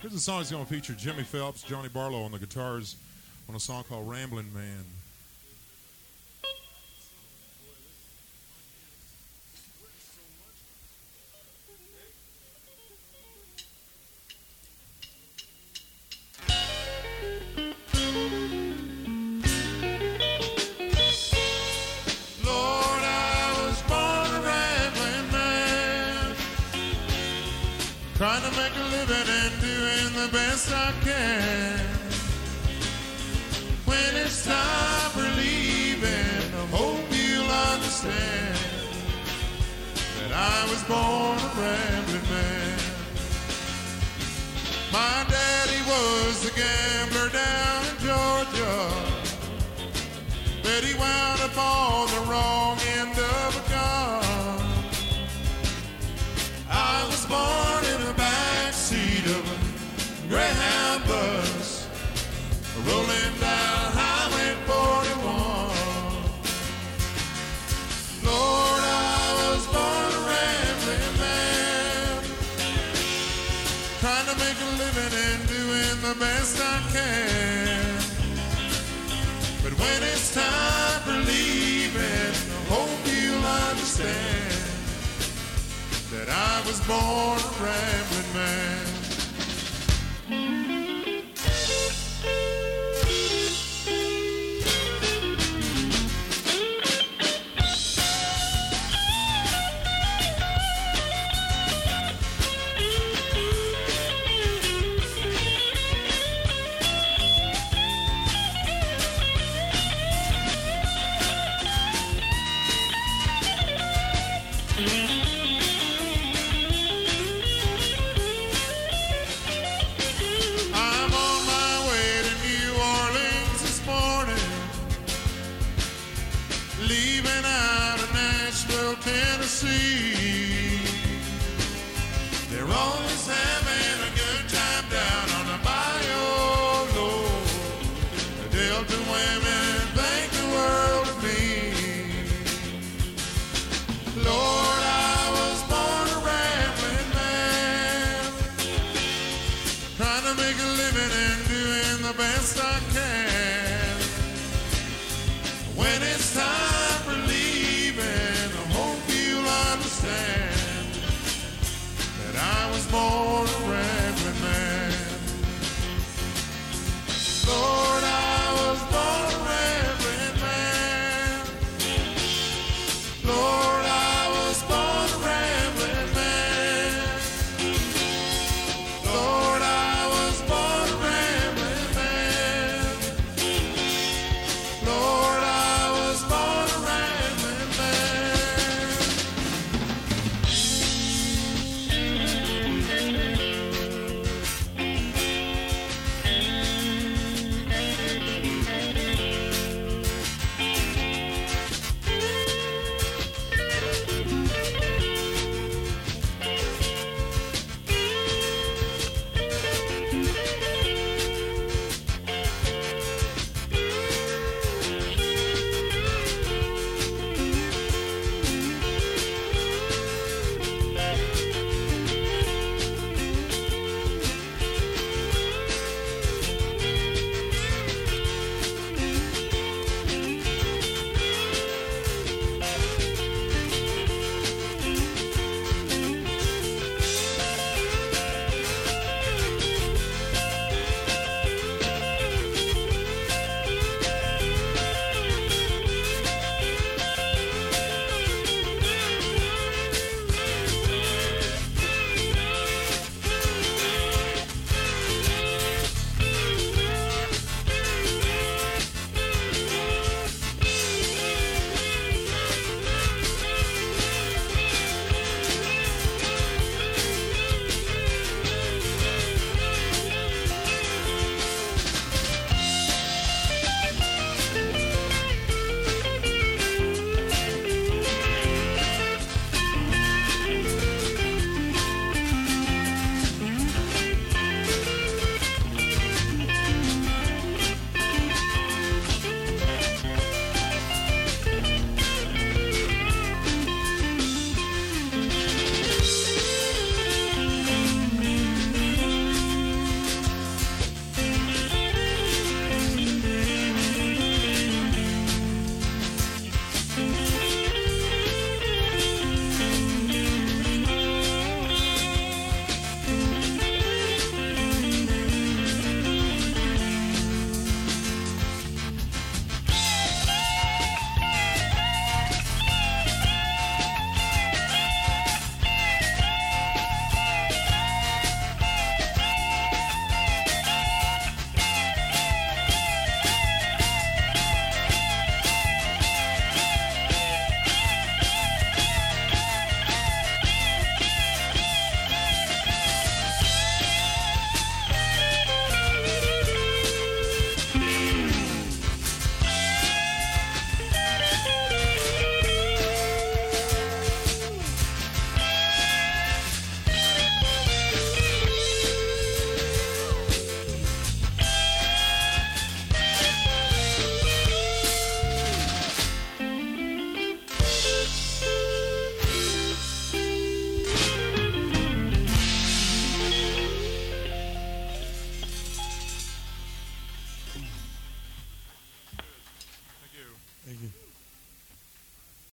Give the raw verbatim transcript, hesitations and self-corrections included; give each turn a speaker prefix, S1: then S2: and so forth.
S1: Here's a song that's going to feature Jimmy Phelps, Johnny Barlow on the guitars on a song called Ramblin' Man.
S2: Trying to make a living and doing the best I can. When it's time for leaving, I hope you'll understand that I was born a rambling man. My daddy was a gambler down in Georgia, but he wound up on the wrong end of a gun. I was born in the backseat of a Greyhound bus, rolling down Highway forty-one. Lord, I was born a rambling man, trying to make a living and doing the best I can. But when it's time for leaving, I hope you'll understand that I was born a rambling man. Leaving out of Nashville, Tennessee. They're always having a good time down on the bayou low. The Delta women think the world of me. Lord, I was born a rambling man, trying to make a living and doing the best I can.